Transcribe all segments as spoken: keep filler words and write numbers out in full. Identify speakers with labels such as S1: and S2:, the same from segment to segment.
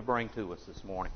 S1: bring to us this morning.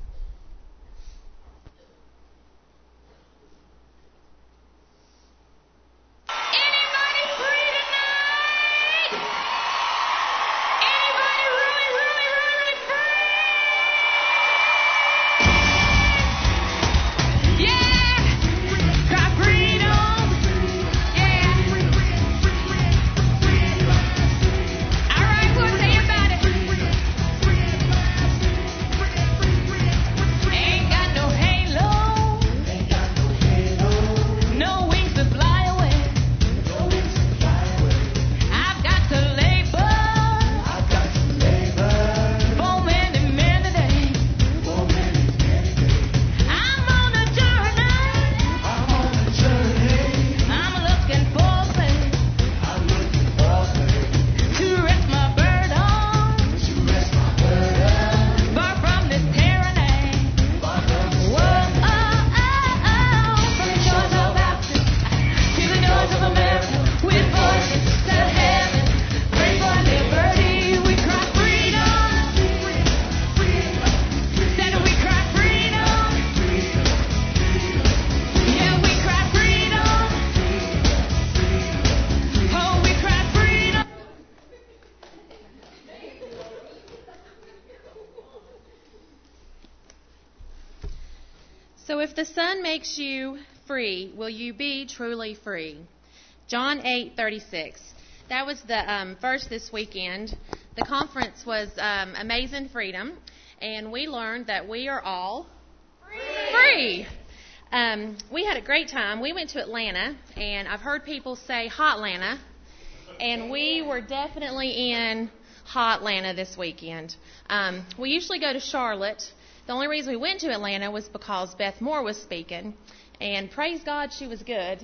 S2: So if the Son makes you free, will you be truly free? John eight thirty-six. That was the um, verse this weekend. The conference was um, Amazing Freedom, and we learned that we are all free. free. Um, we had a great time. We went to Atlanta, and I've heard people say Hotlanta, and we were definitely in Hotlanta this weekend. Um, we usually go to Charlotte. The only reason we went to Atlanta was because Beth Moore was speaking, and praise God she was good,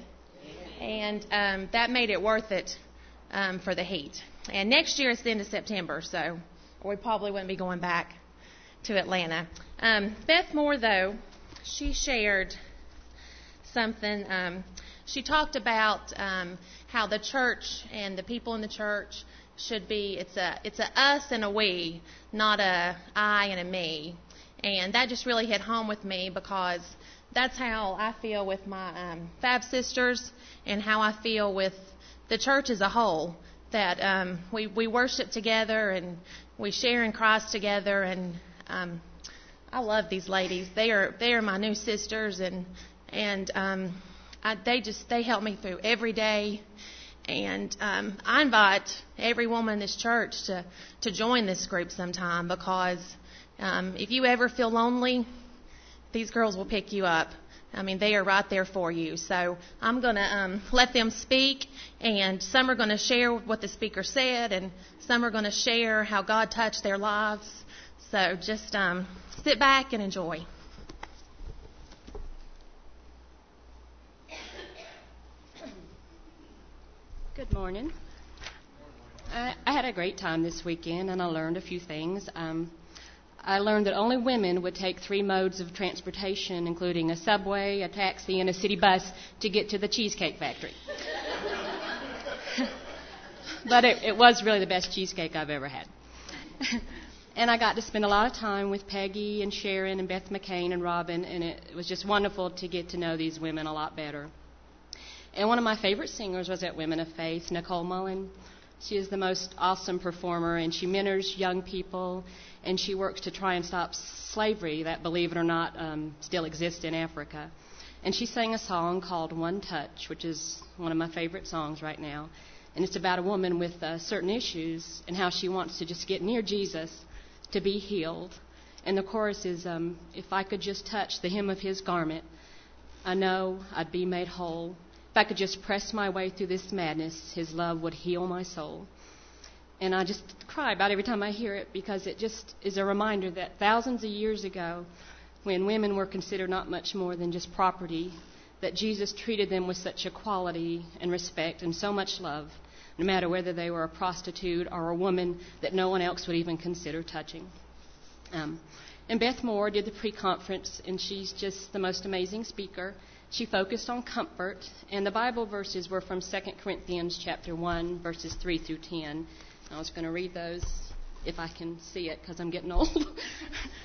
S2: and um, that made it worth it um, for the heat. And next year it's the end of September, so we probably wouldn't be going back to Atlanta. Um, Beth Moore, though, she shared something. Um, she talked about um, how the church and the people in the church should be, it's a it's a us and a we, not a I and a me. And that just really hit home with me because that's how I feel with my um, Fab Sisters and how I feel with the church as a whole, that um, we, we worship together and we share in Christ together. And um, I love these ladies. They are they are my new sisters, and and um, I, they just they help me through every day. And um, I invite every woman in this church to, to join this group sometime, because um, if you ever feel lonely, these girls will pick you up. I mean, they are right there for you. So I'm going to um, let them speak, and some are going to share what the speaker said, and some are going to share how God touched their lives. So just um, sit back and enjoy.
S3: Good morning. I, I had a great time this weekend, and I learned a few things. Um, I learned that only women would take three modes of transportation, including a subway, a taxi, and a city bus to get to the Cheesecake Factory. But it, it was really the best cheesecake I've ever had. And I got to spend a lot of time with Peggy and Sharon and Beth McCain and Robin, and it, it was just wonderful to get to know these women a lot better. And one of my favorite singers was at Women of Faith, Nicole Mullen. She is the most awesome performer, and she mentors young people, and she works to try and stop slavery that, believe it or not, um, still exists in Africa. And she sang a song called One Touch, which is one of my favorite songs right now. And it's about a woman with uh, certain issues and how she wants to just get near Jesus to be healed. And the chorus is, um, if I could just touch the hem of his garment, I know I'd be made whole. If I could just press my way through this madness, his love would heal my soul. And I just cry about every time I hear it, because it just is a reminder that thousands of years ago, when women were considered not much more than just property, that Jesus treated them with such equality and respect and so much love, no matter whether they were a prostitute or a woman that no one else would even consider touching. Um, and Beth Moore did the pre-conference, and she's just the most amazing speaker. She focused on comfort, and the Bible verses were from Second Corinthians chapter one, verses three through ten. I was going to read those if I can see it, because I'm getting old.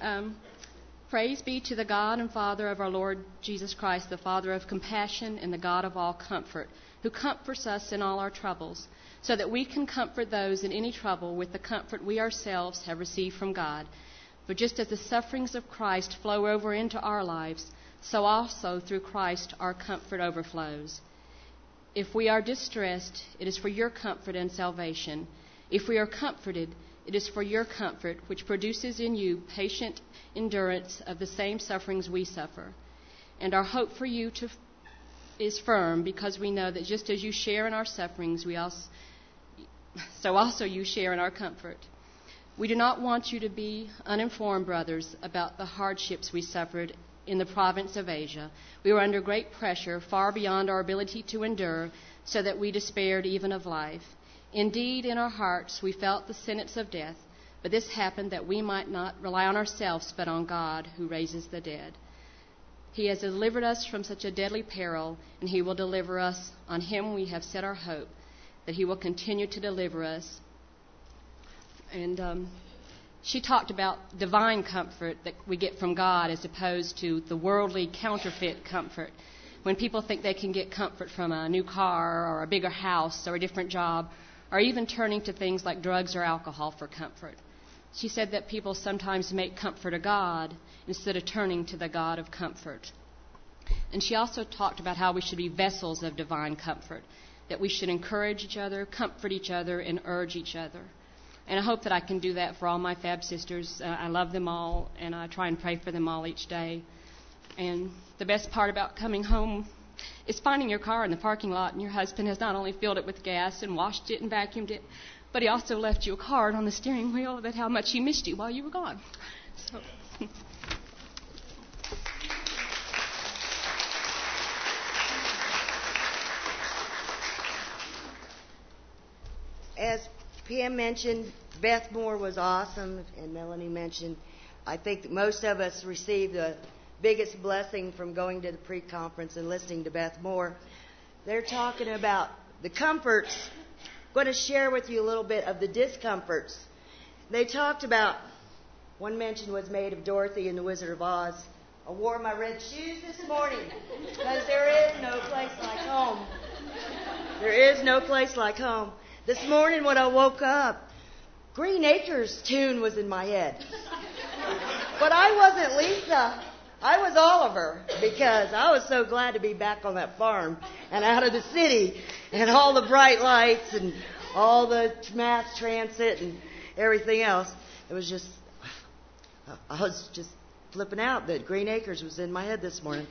S3: Um, Praise be to the God and Father of our Lord Jesus Christ, the Father of compassion and the God of all comfort, who comforts us in all our troubles, so that we can comfort those in any trouble with the comfort we ourselves have received from God. For just as the sufferings of Christ flow over into our lives, so also through Christ our comfort overflows. If we are distressed, it is for your comfort and salvation. If we are comforted, it is for your comfort, which produces in you patient endurance of the same sufferings we suffer. And our hope for you to, is firm, because we know that just as you share in our sufferings, we also, so also you share in our comfort. We do not want you to be uninformed, brothers, about the hardships we suffered in the province of Asia. We were under great pressure, far beyond our ability to endure, so that we despaired even of life. Indeed, in our hearts we felt the sentence of death, but this happened that we might not rely on ourselves, but on God, who raises the dead. He has delivered us from such a deadly peril, and he will deliver us. On him we have set our hope, that he will continue to deliver us. And um, she talked about divine comfort that we get from God as opposed to the worldly counterfeit comfort. When people think they can get comfort from a new car or a bigger house or a different job, or even turning to things like drugs or alcohol for comfort. She said that people sometimes make comfort a god instead of turning to the God of comfort. And she also talked about how we should be vessels of divine comfort, that we should encourage each other, comfort each other, and urge each other. And I hope that I can do that for all my Fab sisters. Uh, I love them all, and I try and pray for them all each day. And the best part about coming home is finding your car in the parking lot, and your husband has not only filled it with gas and washed it and vacuumed it, but he also left you a card on the steering wheel about how much he missed you while you were gone. So.
S1: As Pam mentioned, Beth Moore was awesome, and Melanie mentioned, I think that most of us received the biggest blessing from going to the pre-conference and listening to Beth Moore. They're talking about the comforts. I'm going to share with you a little bit of the discomforts. They talked about, one mention was made of Dorothy in The Wizard of Oz. I wore my red shoes this morning because there is no place like home. There is no place like home. This morning when I woke up, Green Acres tune was in my head. But I wasn't Lisa. I was Oliver, because I was so glad to be back on that farm and out of the city and all the bright lights and all the mass transit and everything else. It was just, I was just flipping out that Green Acres was in my head this morning.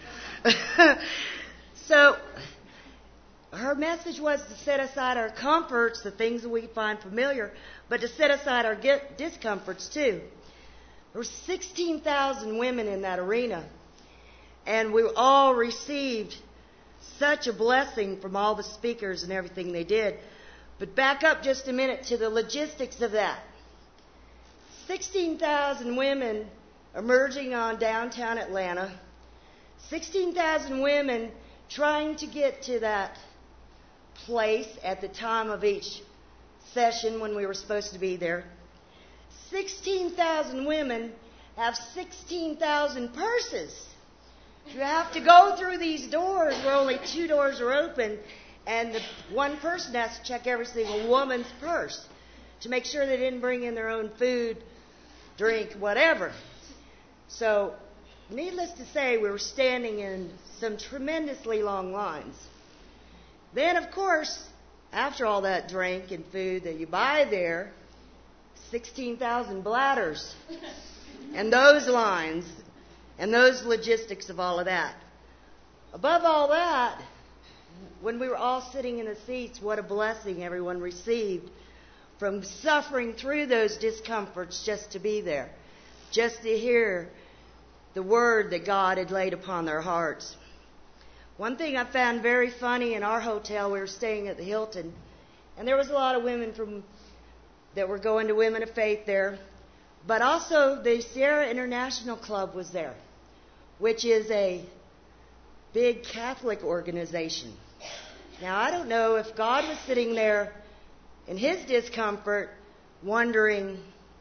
S1: So her message was to set aside our comforts, the things that we find familiar, but to set aside our discomforts too. There were sixteen thousand women in that arena, and we all received such a blessing from all the speakers and everything they did. But back up just a minute to the logistics of that. sixteen thousand women emerging on downtown Atlanta, sixteen thousand women trying to get to that place at the time of each session when we were supposed to be there. sixteen thousand women have sixteen thousand purses. You have to go through these doors where only two doors are open, and the one person has to check every single woman's purse to make sure they didn't bring in their own food, drink, whatever. So, needless to say, we were standing in some tremendously long lines. Then, of course, after all that drink and food that you buy there, sixteen thousand bladders, and those lines, and those logistics of all of that. Above all that, when we were all sitting in the seats, what a blessing everyone received from suffering through those discomforts just to be there, just to hear the word that God had laid upon their hearts. One thing I found very funny in our hotel, we were staying at the Hilton, and there was a lot of women from that were going to Women of Faith there. But also the Sierra International Club was there, which is a big Catholic organization. Now, I don't know if God was sitting there in his discomfort wondering,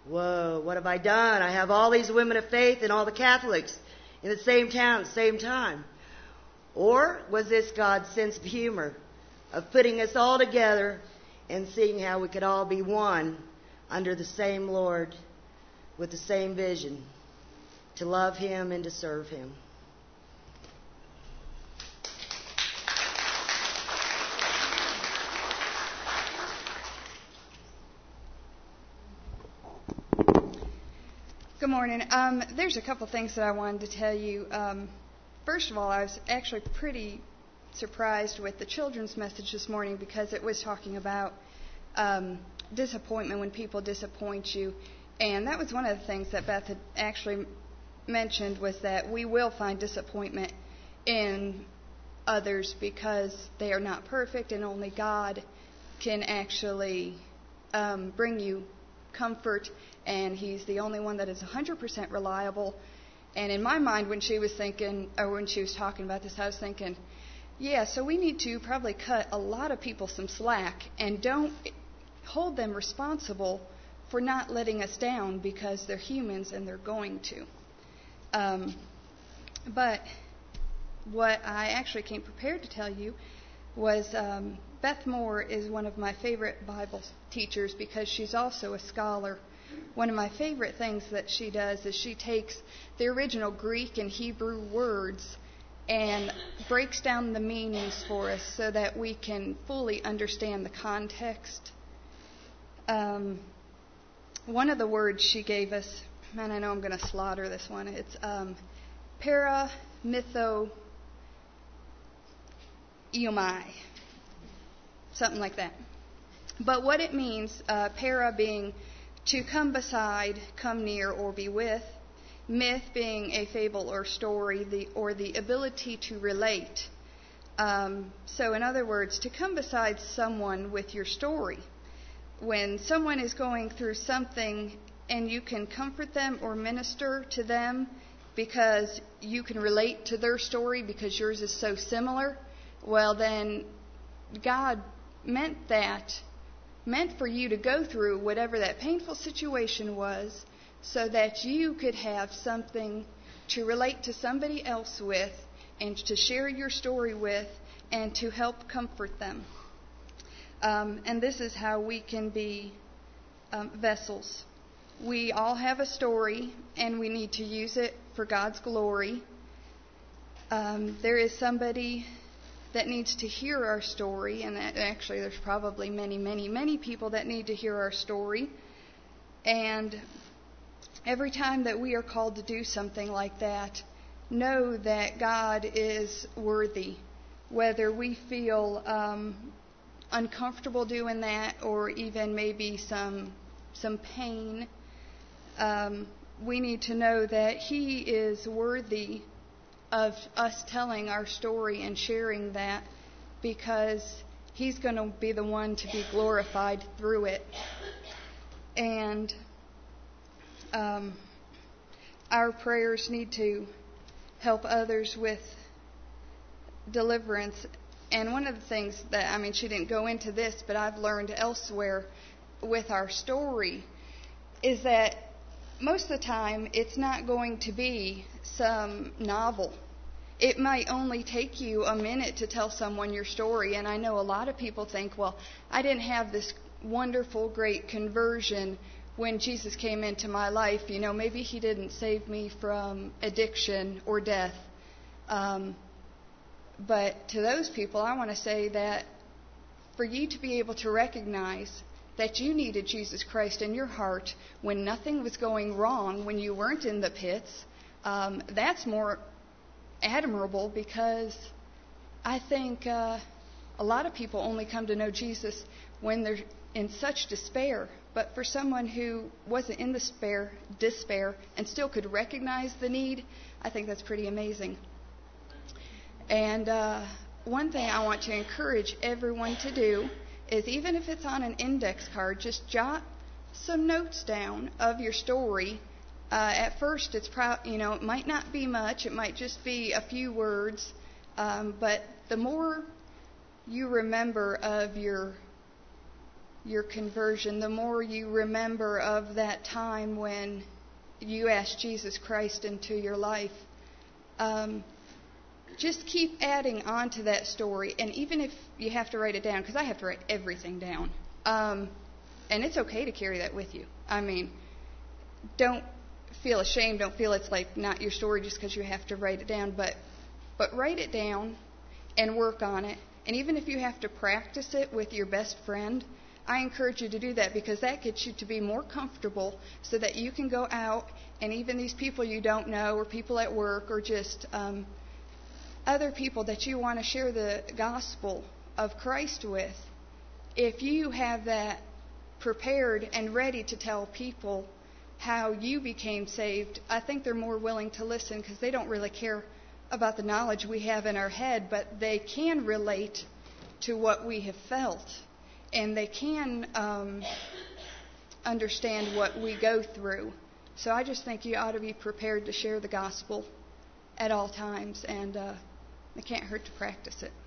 S1: Whoa, what have I done? I have all these women of faith and all the Catholics in the same town at the same time. Or was this God's sense of humor of putting us all together and seeing how we could all be one under the same Lord with the same vision to love Him and to serve Him?
S4: Good morning. Um, there's a couple things that I wanted to tell you. Um, first of all, I was actually pretty surprised with the children's message this morning because it was talking about um, disappointment when people disappoint you. And that was one of the things that Beth had actually mentioned, was that we will find disappointment in others because they are not perfect, and only God can actually um, bring you comfort, and He's the only one that is one hundred percent reliable. And in my mind, when she was thinking, or when she was talking about this, I was thinking, yeah, so we need to probably cut a lot of people some slack and don't hold them responsible for not letting us down, because they're humans and they're going to. Um, but what I actually came prepared to tell you was um, Beth Moore is one of my favorite Bible teachers because she's also a scholar. One of my favorite things that she does is she takes the original Greek and Hebrew words and breaks down the meanings for us so that we can fully understand the context. Um, one of the words she gave us, and I know I'm going to slaughter this one, it's um, para mytho eomai, something like that. But what it means, uh, para being to come beside, come near, or be with. Myth being a fable or story, the or the ability to relate. Um, so in other words, to come beside someone with your story. When someone is going through something and you can comfort them or minister to them because you can relate to their story because yours is so similar, well then God meant that, meant for you to go through whatever that painful situation was so that you could have something to relate to somebody else with and to share your story with and to help comfort them. Um, and this is how we can be um, vessels. We all have a story and we need to use it for God's glory. Um, there is somebody that needs to hear our story, and that actually there's probably many, many, many people that need to hear our story. And every time that we are called to do something like that, know that God is worthy. Whether we feel um, uncomfortable doing that or even maybe some some pain, um, we need to know that He is worthy of us telling our story and sharing that, because He's going to be the one to be glorified through it. And um, our prayers need to help others with deliverance. And one of the things that, I mean, she didn't go into this, but I've learned elsewhere with our story, is that most of the time it's not going to be some novel. It might only take you a minute to tell someone your story. And I know a lot of people think, well, I didn't have this wonderful, great conversion when Jesus came into my life. You know, maybe He didn't save me from addiction or death. Um, but to those people, I want to say that for you to be able to recognize that you needed Jesus Christ in your heart when nothing was going wrong, when you weren't in the pits, um, that's more admirable, because I think uh, a lot of people only come to know Jesus when they're in such despair. But for someone who wasn't in despair, despair and still could recognize the need, I think that's pretty amazing. And uh, one thing I want to encourage everyone to do is, even if it's on an index card, just jot some notes down of your story. Uh, at first, it's pro- you know, it might not be much. It might just be a few words. Um, but the more you remember of your your conversion, the more you remember of that time when you asked Jesus Christ into your life. Um, just keep adding on to that story. And even if you have to write it down, because I have to write everything down, um, and it's okay to carry that with you. I mean, don't feel ashamed. Don't feel it's like not your story just because you have to write it down. But but write it down and work on it. And even if you have to practice it with your best friend, I encourage you to do that, because that gets you to be more comfortable so that you can go out and even these people you don't know, or people at work, or just um, other people that you want to share the gospel of Christ with. If you have that prepared and ready to tell people how you became saved, I think they're more willing to listen, because they don't really care about the knowledge we have in our head, but they can relate to what we have felt, and they can um, understand what we go through. So I just think you ought to be prepared to share the gospel at all times, and uh, it can't hurt to practice it.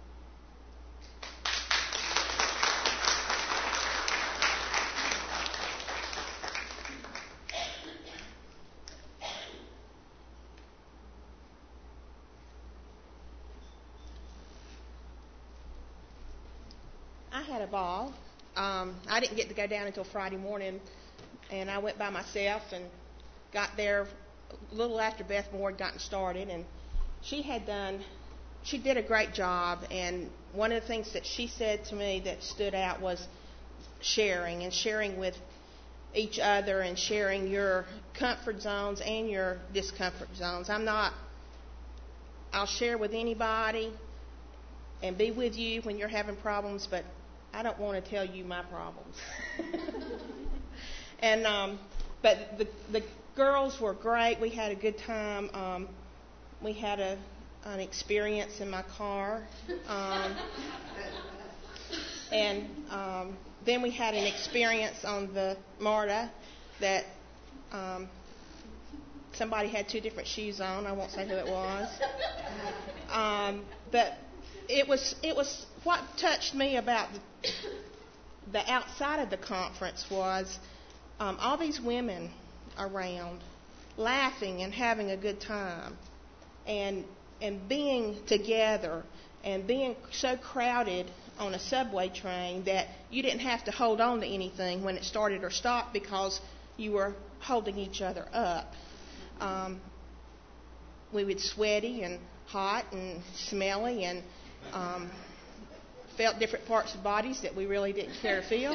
S5: I had a ball. Um, I didn't get to go down until Friday morning, and I went by myself and got there a little after Beth Moore had gotten started, and she had done, she did a great job, and one of the things that she said to me that stood out was sharing, and sharing with each other, and sharing your comfort zones and your discomfort zones. I'm not, I'll share with anybody and be with you when you're having problems, but I don't want to tell you my problems. and um, but the the girls were great. We had a good time. Um, we had a an experience in my car, um, and um, then we had an experience on the MARTA that um, somebody had two different shoes on. I won't say who it was, um, but it was it was what touched me about the, the outside of the conference was um, all these women around laughing and having a good time, and and being together, and being so crowded on a subway train that you didn't have to hold on to anything when it started or stopped, because you were holding each other up. Um, we were sweaty and hot and smelly, and um, felt different parts of bodies that we really didn't care to feel.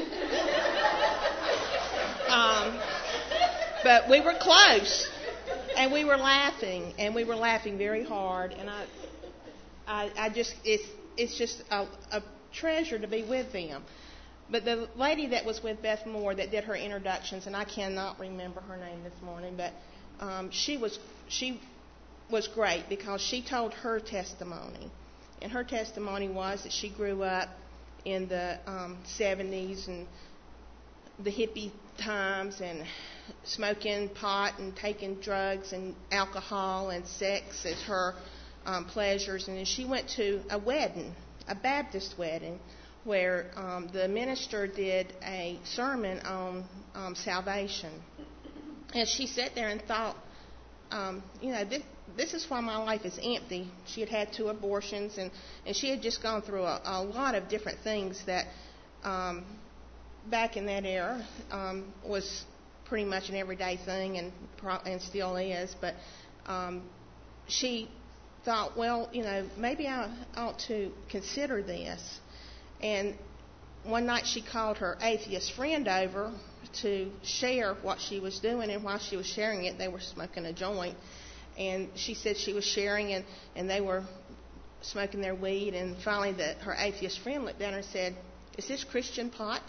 S5: um, but we were close, and we were laughing, and we were laughing very hard. And I, I, I just, it's, it's just a, a treasure to be with them. But the lady that was with Beth Moore that did her introductions, and I cannot remember her name this morning, but um, she was, she was great, because she told her testimony. And her testimony was that she grew up in the um, seventies and the hippie times, and smoking pot and taking drugs and alcohol and sex as her um, pleasures. And then she went to a wedding, a Baptist wedding, where um, the minister did a sermon on um, salvation. And she sat there and thought, um, you know, this, this is why my life is empty. She had had two abortions, and, and she had just gone through a, a lot of different things that um, back in that era um, was pretty much an everyday thing, and, pro- and still is. But um, she thought, well, you know, maybe I ought to consider this. And one night she called her atheist friend over to share what she was doing, and while she was sharing it, they were smoking a joint. And she said she was sharing, and, and they were smoking their weed, and finally the, her atheist friend looked down and said, "Is this Christian pot?"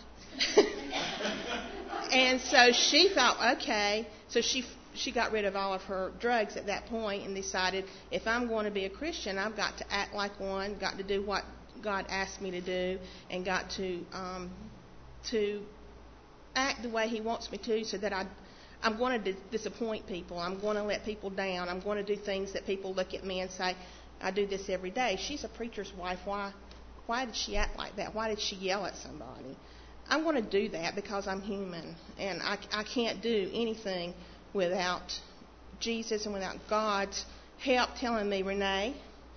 S5: And so she thought, okay. So she she got rid of all of her drugs at that point, and decided, if I'm going to be a Christian, I've got to act like one, got to do what God asked me to do, and got to um, to act the way He wants me to, so that I, I'm going to disappoint people. I'm going to let people down. I'm going to do things that people look at me and say, I do this every day. She's a preacher's wife. Why, why did she act like that? Why did she yell at somebody? I want to do that because I'm human, and I, I can't do anything without Jesus and without God's help telling me, Renee,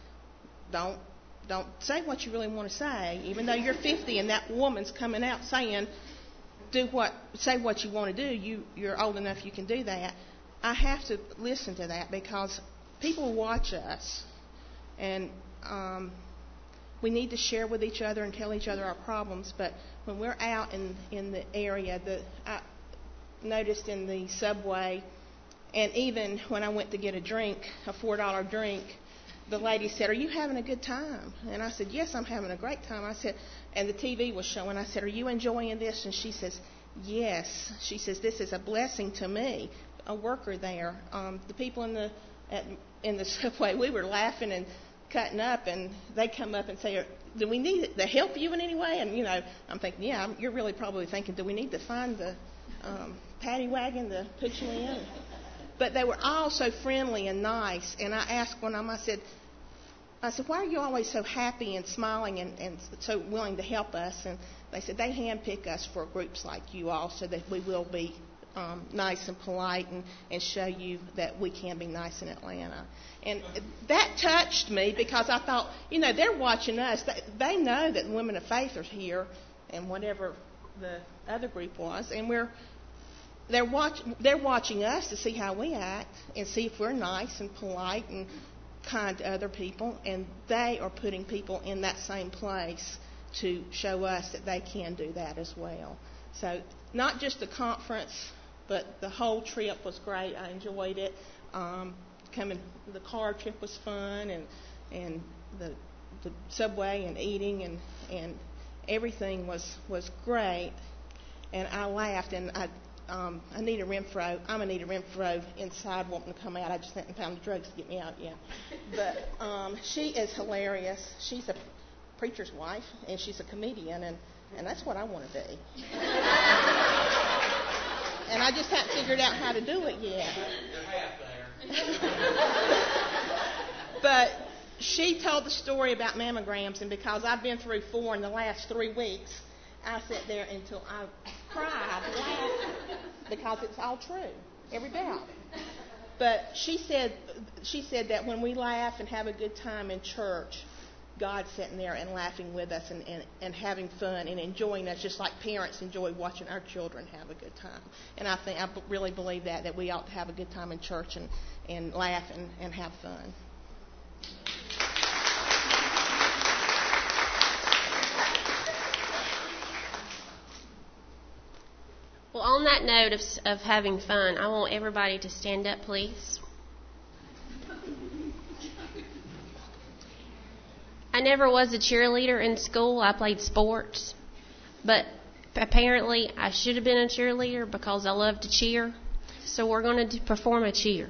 S5: don't don't say what you really want to say, even though you're fifty and that woman's coming out saying, do what say what you want to do. You you're old enough, you can do that. I have to listen to that because people watch us, and um, we need to share with each other and tell each other our problems. But when we're out in in the area, the I noticed in the subway, and even when I went to get a drink, a four dollar drink, the lady said, "Are you having a good time?" And I said, "Yes, I'm having a great time." I said, and the T V was showing. I said, "Are you enjoying this?" And she says, "Yes." She says, "This is a blessing to me." A worker there, um, the people in the at, in the subway, we were laughing and cutting up, and they come up and say, "Do we need to help you in any way?" And you know, I'm thinking, yeah, I'm, you're really probably thinking, "Do we need to find the um, paddy wagon to put you in?" But they were all so friendly and nice. And I asked one of them, I said, I said, "Why are you always so happy and smiling and, and so willing to help us?" And they said they handpick us for groups like you all so that we will be um, nice and polite and, and show you that we can be nice in Atlanta. And that touched me because I thought, you know, they're watching us. They, they know that Women of Faith are here and whatever the other group was, and we're they're watch they're watching us to see how we act and see if we're nice and polite and kind to other people, and they are putting people in that same place to show us that they can do that as well. So not just the conference, but the whole trip was great. I enjoyed it. Um, coming, the car trip was fun, and and the the subway and eating and and everything was was great. And I laughed, and I. Um, Anita Renfro, I'm Anita Renfro inside wanting to come out. I just hadn't found the drugs to get me out yet. But um, she is hilarious. She's a preacher's wife, and she's a comedian, and, and that's what I want to be. And I just haven't figured out how to do it yet. You're half there. But she told the story about mammograms, and because I've been through four in the last three weeks, I sat there until I cried, laughed, because it's all true, every bit of it. But she said, she said that when we laugh and have a good time in church, God's sitting there and laughing with us and, and, and having fun and enjoying us, just like parents enjoy watching our children have a good time. And I think I really believe that, that we ought to have a good time in church and, and laugh and, and have fun.
S6: Well, on that note of, of having fun, I want everybody to stand up, please. I never was a cheerleader in school. I played sports. But apparently I should have been a cheerleader because I love to cheer. So we're going to perform a cheer.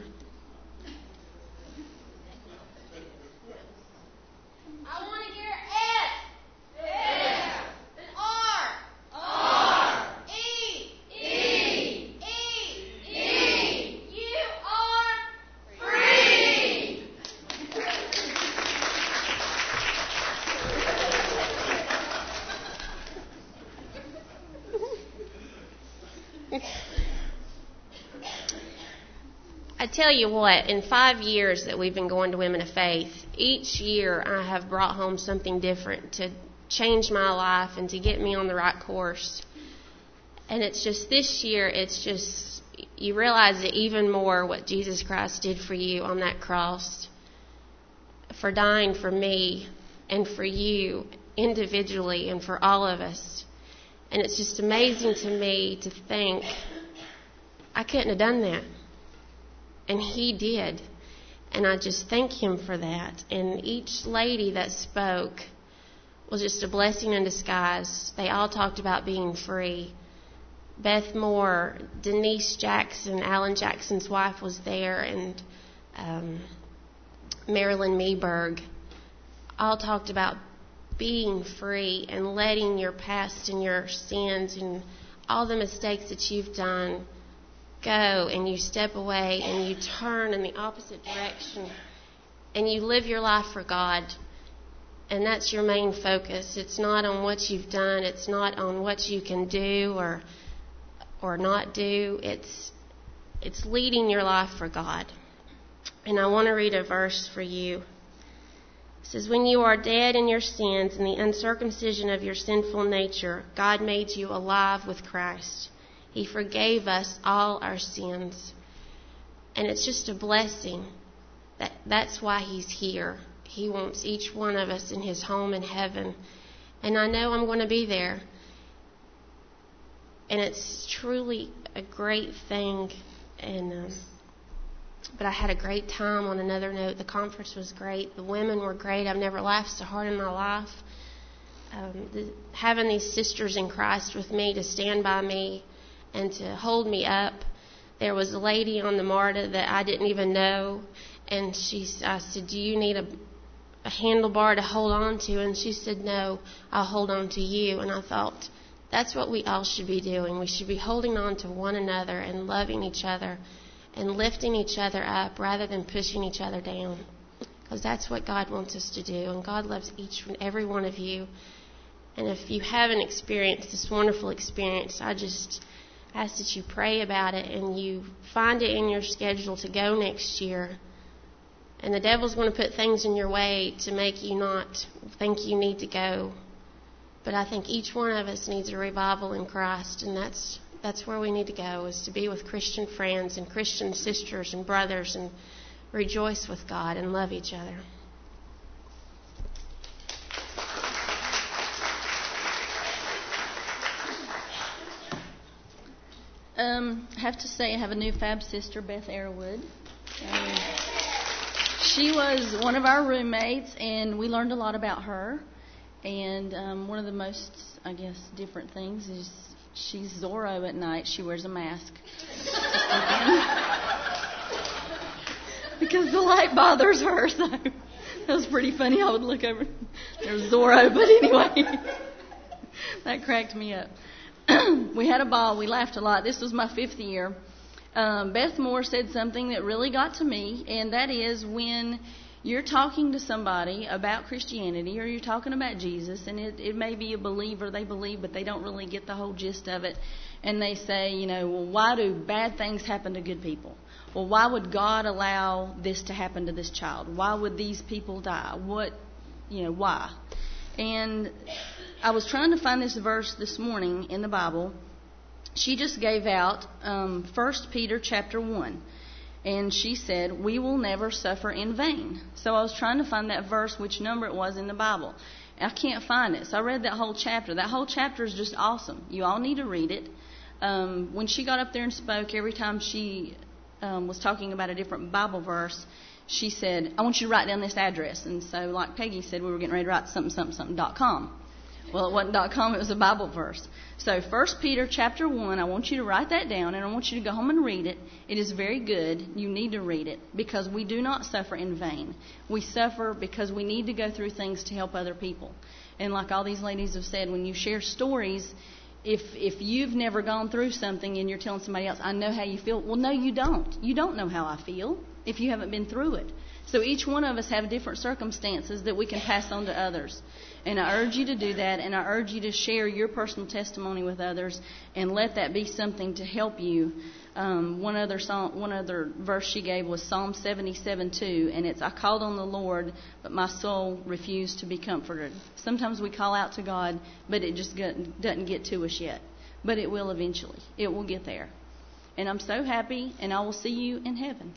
S6: I tell you what, in five years that we've been going to Women of Faith, each year I have brought home something different to change my life and to get me on the right course. And it's just this year, it's just, you realize it even more what Jesus Christ did for you on that cross, for dying for me and for you individually and for all of us. And it's just amazing to me to think I couldn't have done that. And he did. And I just thank him for that. And each lady that spoke was just a blessing in disguise. They all talked about being free. Beth Moore, Denise Jackson, Alan Jackson's wife, was there, and um, Marilyn Meeberg all talked about being free and letting your past and your sins and all the mistakes that you've done go, and you step away and you turn in the opposite direction and you live your life for God. and that's your main focus. It's not on what you've done. It's not on what you can do or or not do. It's it's leading your life for God. And I want to read a verse for you. It says, "When you are dead in your sins and the uncircumcision of your sinful nature, God made you alive with Christ. He forgave us all our sins." And it's just a blessing. That that's why He's here. He wants each one of us in His home in heaven. And I know I'm going to be there. And it's truly a great thing. And um, but I had a great time. On another note, the conference was great. The women were great. I've never laughed so hard in my life. Um, the, having these sisters in Christ with me to stand by me and to hold me up. There was a lady on the MARTA that I didn't even know. And she, I said, "Do you need a, a handlebar to hold on to?" And she said, "No, I'll hold on to you." And I thought, that's what we all should be doing. We should be holding on to one another and loving each other and lifting each other up rather than pushing each other down. Because that's what God wants us to do. And God loves each and every one of you. And if you haven't experienced this wonderful experience, I just ask that you pray about it and you find it in your schedule to go next year. And the devil's going to put things in your way to make you not think you need to go. But I think each one of us needs a revival in Christ, and that's that's where we need to go, is to be with Christian friends and Christian sisters and brothers and rejoice with God and love each other.
S7: Um, I have to say I have a new fab sister, Beth Arrowood. Um, she was one of our roommates, and we learned a lot about her. And um, one of the most, I guess, different things is she's Zorro at night. She wears a mask. Because the light bothers her, so that was pretty funny. I would look over, there was Zorro, but anyway, that cracked me up. We had a ball. We laughed a lot. This was my fifth year. Um, Beth Moore said something that really got to me, and that is when you're talking to somebody about Christianity or you're talking about Jesus, and it, it may be a believer, they believe, but they don't really get the whole gist of it, and they say, you know, well, why do bad things happen to good people? Well, why would God allow this to happen to this child? Why would these people die? What, you know, why? And I was trying to find this verse this morning in the Bible. She just gave out um, First Peter chapter one. And she said, "We will never suffer in vain." So I was trying to find that verse, which number it was in the Bible. I can't find it. So I read that whole chapter. That whole chapter is just awesome. You all need to read it. Um, when she got up there and spoke, every time she um, was talking about a different Bible verse, she said, "I want you to write down this address." And so, like Peggy said, we were getting ready to write something, something, something, dot com. Well, it wasn't .com, it was a Bible verse. So First Peter chapter one, I want you to write that down, and I want you to go home and read it. It is very good. You need to read it, because we do not suffer in vain. We suffer because we need to go through things to help other people. And like all these ladies have said, when you share stories, if if you've never gone through something and you're telling somebody else, "I know how you feel," well, no, you don't. You don't know how I feel if you haven't been through it. So each one of us have different circumstances that we can pass on to others. And I urge you to do that, and I urge you to share your personal testimony with others and let that be something to help you. Um, one other song, one other verse she gave was Psalm seventy-seven two, and it's, "I called on the Lord, but my soul refused to be comforted." Sometimes we call out to God, but it just doesn't get to us yet. But it will eventually. It will get there. And I'm so happy, and I will see you in heaven.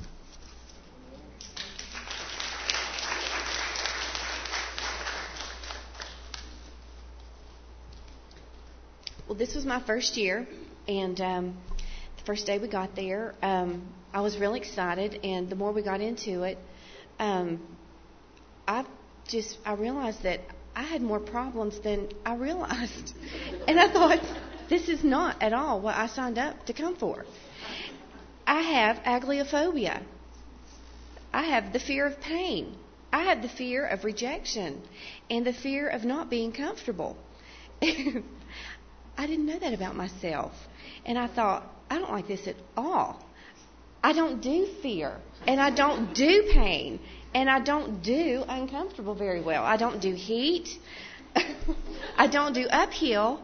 S8: Well, this was my first year, and um, the first day we got there, um, I was really excited, and the more we got into it, um, I just I realized that I had more problems than I realized. And I thought, this is not at all what I signed up to come for. I have agoraphobia. I have the fear of pain. I have the fear of rejection and the fear of not being comfortable. I didn't know that about myself. And I thought, I don't like this at all. I don't do fear, and I don't do pain, and I don't do uncomfortable very well. I don't do heat. I don't do uphill.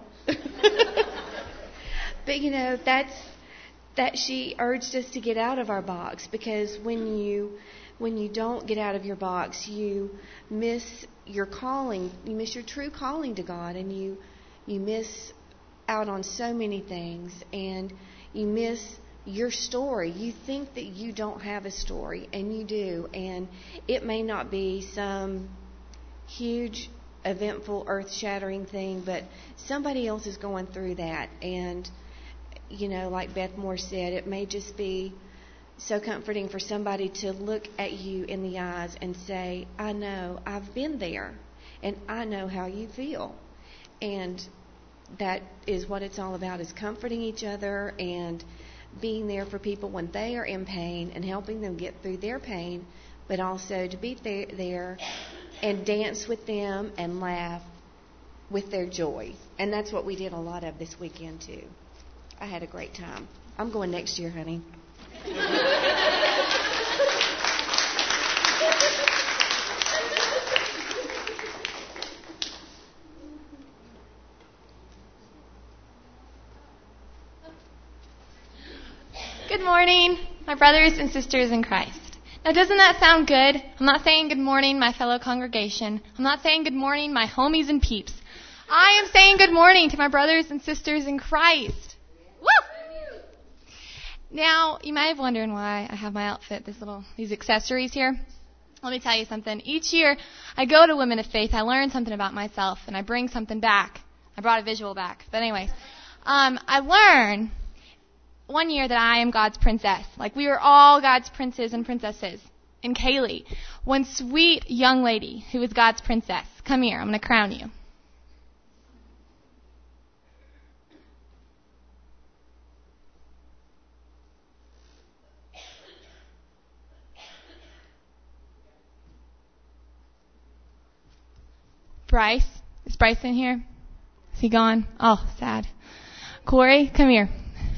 S8: But, you know, that's that she urged us to get out of our box, because when you when you don't get out of your box, you miss your calling. You miss your true calling to God, and you you miss out on so many things, and you miss your story. You think that you don't have a story, and you do, and it may not be some huge, eventful, earth-shattering thing, but somebody else is going through that, and you know, like Beth Moore said, it may just be so comforting for somebody to look at you in the eyes and say, I know, I've been there, and I know how you feel. And that is what it's all about, is comforting each other and being there for people when they are in pain and helping them get through their pain, but also to be there and dance with them and laugh with their joy. And that's what we did a lot of this weekend, too. I had a great time. I'm going next year, honey.
S9: Good morning, my brothers and sisters in Christ. Now, doesn't that sound good? I'm not saying good morning, my fellow congregation. I'm not saying good morning, my homies and peeps. I am saying good morning to my brothers and sisters in Christ. Woo! Now, you might have wondered why I have my outfit, this little, these accessories here. Let me tell you something. Each year, I go to Women of Faith, I learn something about myself, and I bring something back. I brought a visual back. But anyways, um, I learn one year that I am God's princess. Like, we are all God's princes and princesses. And Kaylee, one sweet young lady who is God's princess. Come here, I'm going to crown you. Bryce, is Bryce in here? Is he gone? Oh, sad. Corey, come here.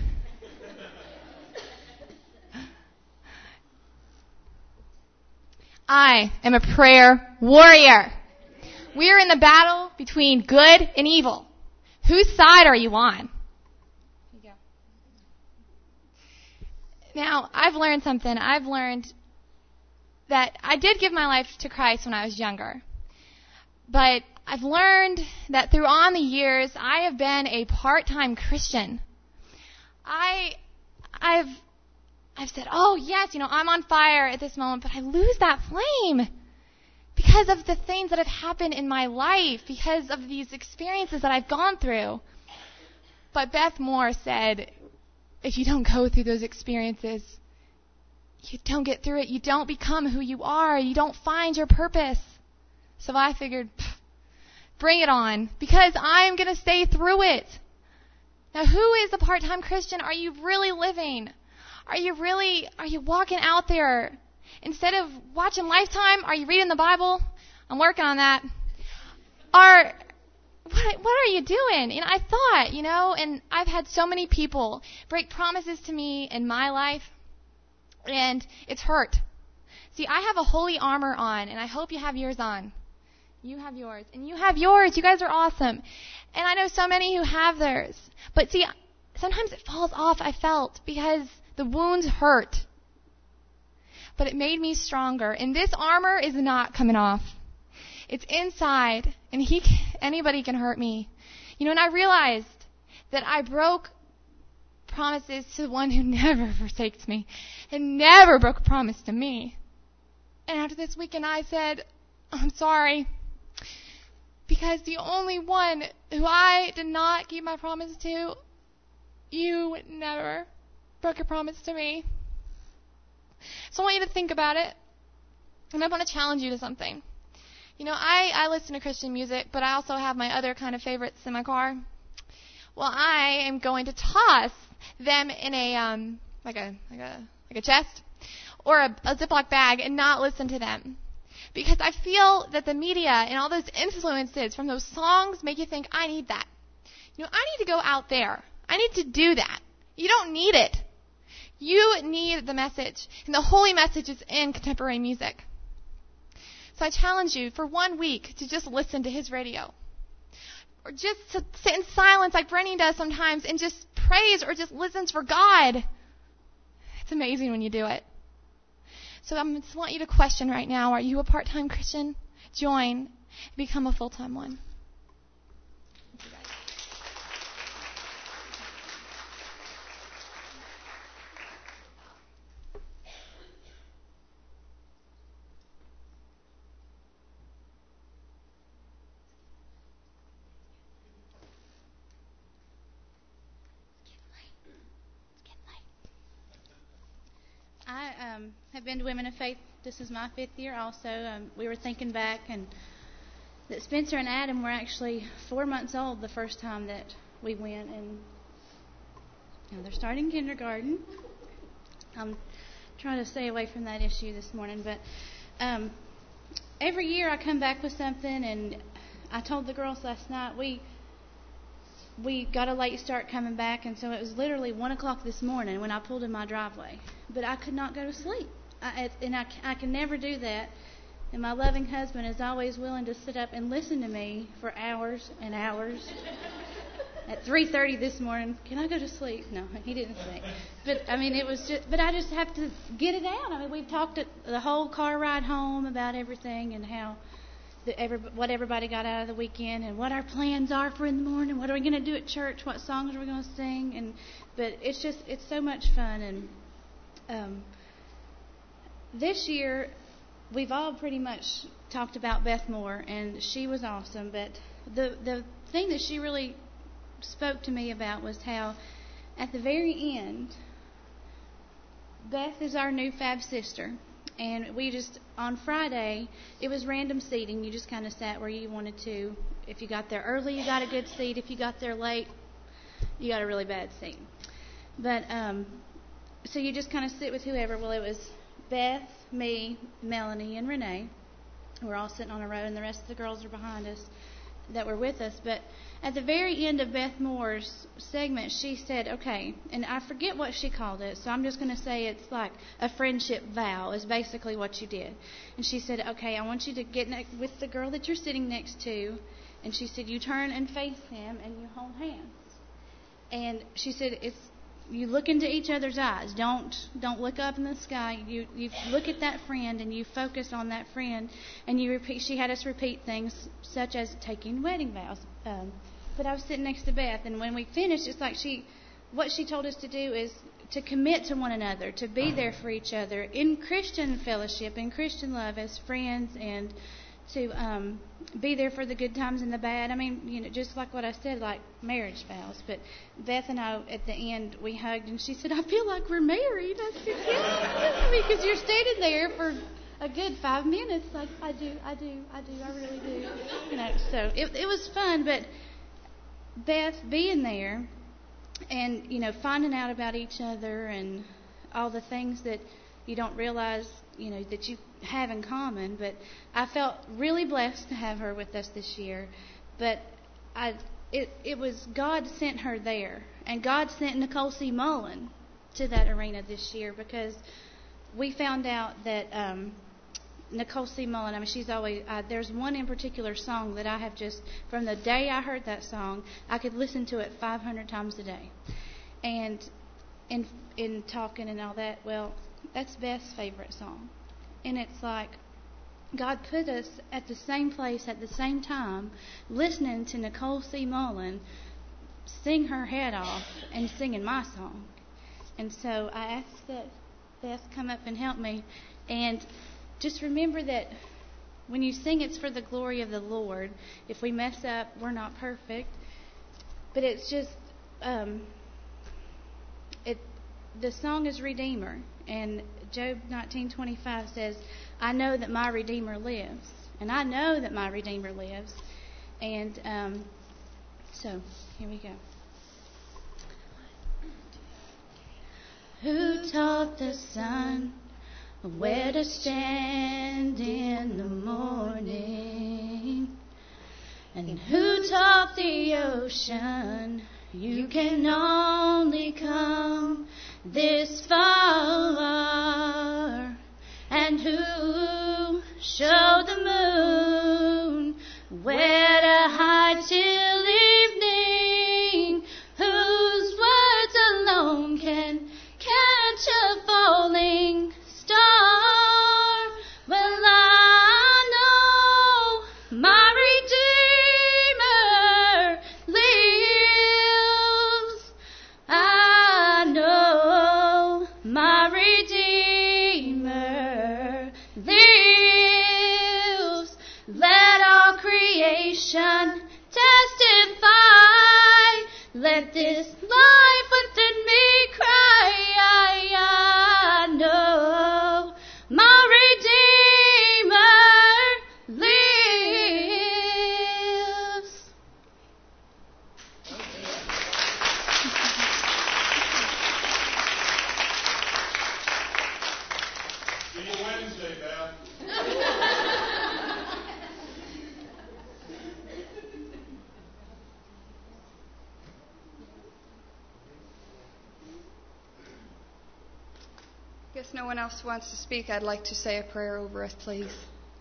S9: I am a prayer warrior. We are in the battle between good and evil. Whose side are you on? Here you go. Now, I've learned something. I've learned that I did give my life to Christ when I was younger. But I've learned that through on the years, I have been a part-time Christian. I, I've, I've said, oh yes, you know, I'm on fire at this moment, but I lose that flame because of the things that have happened in my life, because of these experiences that I've gone through. But Beth Moore said, if you don't go through those experiences, you don't get through it. You don't become who you are. You don't find your purpose. So I figured, bring it on, because I'm going to stay through it. Now, who is a part-time Christian? Are you really living? Are you really, are you walking out there? Instead of watching Lifetime, are you reading the Bible? I'm working on that. Are, what, what are you doing? And I thought, you know, and I've had so many people break promises to me in my life, and it's hurt. See, I have a holy armor on, and I hope you have yours on. You have yours, and you have yours. You guys are awesome. And I know so many who have theirs. But see, sometimes it falls off, I felt, because the wounds hurt. But it made me stronger. And this armor is not coming off. It's inside, and he, anybody can hurt me. You know, and I realized that I broke promises to the one who never forsakes me and never broke a promise to me. And after this weekend, I said, I'm sorry. Because the only one who I did not keep my promise to, you never broke a promise to me. So I want you to think about it. And I want to challenge you to something. You know, I, I listen to Christian music, but I also have my other kind of favorites in my car. Well, I am going to toss them in a, um, like a, like a, like a chest or a, a Ziploc bag and not listen to them. Because I feel that the media and all those influences from those songs make you think, I need that. You know, I need to go out there. I need to do that. You don't need it. You need the message, and the holy message is in contemporary music. So I challenge you for one week to just listen to his radio. Or just to sit in silence like Brenny does sometimes and just praise or just listens for God. It's amazing when you do it. So I just want you to question right now, are you a part-time Christian? Join. Become a full-time one.
S10: I um, have been to Women of Faith. This is my fifth year also. Um, we were thinking back, and that Spencer and Adam were actually four months old the first time that we went, and you know, they're starting kindergarten. I'm trying to stay away from that issue this morning, but um, every year I come back with something, and I told the girls last night we we got a late start coming back, and so it was literally one o'clock this morning when I pulled in my driveway. But I could not go to sleep, I, and I, I can never do that. And my loving husband is always willing to sit up and listen to me for hours and hours. At three thirty this morning, can I go to sleep? No, he didn't say. But I mean, it was just. But I just have to get it out. I mean, we've talked it, the whole car ride home about everything and how. The, every, what everybody got out of the weekend and what our plans are for in the morning. What are we going to do at church? What songs are we going to sing? And but it's just it's so much fun. And um, this year we've all pretty much talked about Beth Moore, and she was awesome. But the the thing that she really spoke to me about was how at the very end, Beth is our new Fab sister. And we just, on Friday, it was random seating. You just kind of sat where you wanted to. If you got there early, you got a good seat. If you got there late, you got a really bad seat. But, um, so you just kind of sit with whoever. Well, it was Beth, me, Melanie, and Renee. We're all sitting on a row, and the rest of the girls are behind us that were with us. But at the very end of Beth Moore's segment, she said, okay, and I forget what she called it, so I'm just going to say it's like a friendship vow is basically what you did. And she said, okay, I want you to get ne- with the girl that you're sitting next to, and she said, you turn and face him and you hold hands. And she said, it's you look into each other's eyes. Don't don't look up in the sky. You you look at that friend and you focus on that friend, and you repeat. She had us repeat things such as taking wedding vows. Um, but I was sitting next to Beth, and when we finished, it's like she, what she told us to do is to commit to one another, to be there for each other in Christian fellowship, in Christian love as friends, and to um, be there for the good times and the bad. I mean, you know, just like what I said, like marriage vows. But Beth and I, at the end, we hugged, and she said, I feel like we're married. I said, yes, because you're standing there for a good five minutes. Like, I do, I do, I do, I really do. You know, so it, it was fun. But Beth being there and, you know, finding out about each other and all the things that you don't realize, you know, that you have in common. But I felt really blessed to have her with us this year. But I, it, it was God sent her there, and God sent Nicole C. Mullen to that arena this year, because we found out that um, Nicole C. Mullen, I mean, she's always, uh, there's one in particular song that I have just, from the day I heard that song, I could listen to it five hundred times a day. And in in talking and all that, well, that's Beth's favorite song. And it's like God put us at the same place at the same time, listening to Nicole C. Mullen sing her head off and singing my song. And so I asked that Beth come up and help me. And just remember that when you sing, it's for the glory of the Lord. If we mess up, we're not perfect. But it's just, um, it. the song is Redeemer. And Job nineteen twenty-five says, I know that my Redeemer lives. And I know that my Redeemer lives. And um, so, here we go. Who taught the sun where to stand in the morning? And who taught the ocean you can only come this far? And who showed the moon where to hide till evening? Whose words alone can catch a falling star? Well, I know my Redeemer lives. I know my Redeemer lives. Let all creation testify. Let this life within me cry. I, I know my Redeemer lives.
S11: See you Wednesday, Beth.
S4: Guess no one else wants to speak. I'd like to say a prayer over us, please.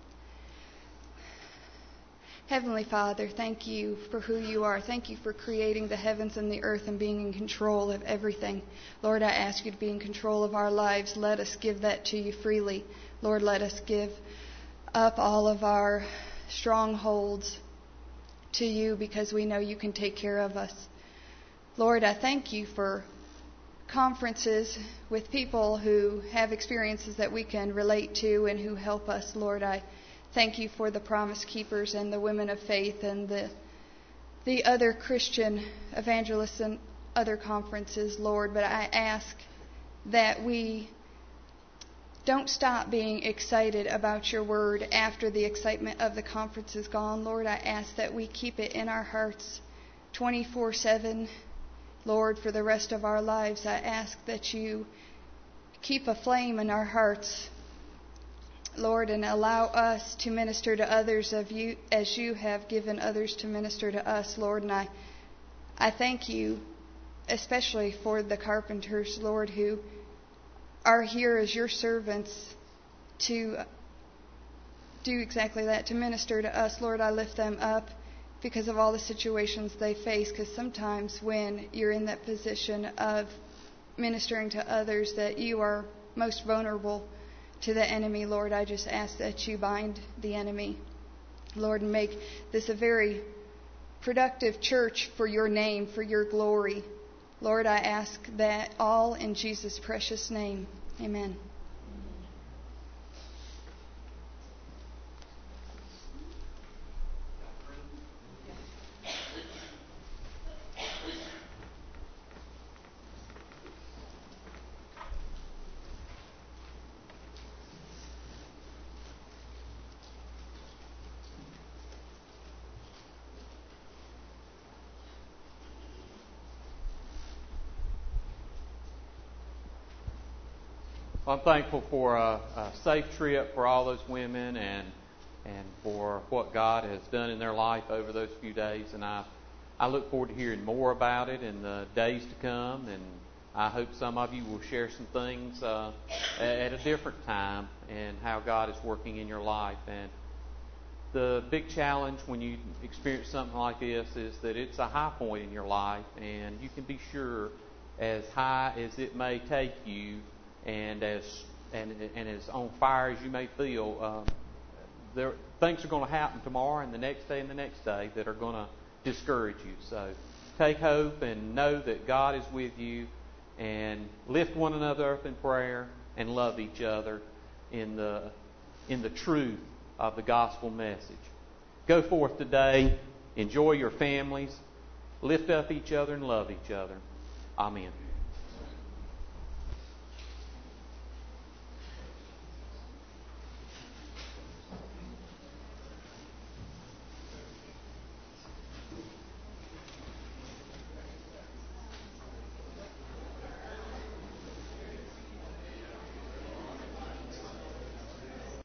S4: Heavenly Father, thank you for who you are. Thank you for creating the heavens and the earth and being in control of everything. Lord, I ask you to be in control of our lives. Let us give that to you freely. Lord, let us give up all of our strongholds to you because we know you can take care of us. Lord, I thank you for conferences with people who have experiences that we can relate to and who help us. Lord, I thank you for the Promise Keepers and the Women of Faith and the the other Christian evangelists and other conferences, Lord. But I ask that we don't stop being excited about your word after the excitement of the conference is gone. Lord, I ask that we keep it in our hearts twenty-four seven. Lord, for the rest of our lives, I ask that you keep a flame in our hearts, Lord, and allow us to minister to others of you as you have given others to minister to us, Lord. And I, I thank you especially for the carpenters, Lord, who are here as your servants to do exactly that, to minister to us. Lord, I lift them up because of all the situations they face, because sometimes when you're in that position of ministering to others that you are most vulnerable to the enemy. Lord, I just ask that you bind the enemy, Lord, and make this a very productive church for your name, for your glory. Lord, I ask that all in Jesus' precious name. Amen.
S12: I'm thankful for a, a safe trip for all those women and and for what God has done in their life over those few days. And I, I look forward to hearing more about it in the days to come. And I hope some of you will share some things uh, at a different time and how God is working in your life. And the big challenge when you experience something like this is that it's a high point in your life, and you can be sure, as high as it may take you, and as and and as on fire as you may feel, um, there things are going to happen tomorrow and the next day and the next day that are going to discourage you. So take hope and know that God is with you, and lift one another up in prayer and love each other in the in the truth of the gospel message. Go forth today, enjoy your families, lift up each other and love each other. Amen.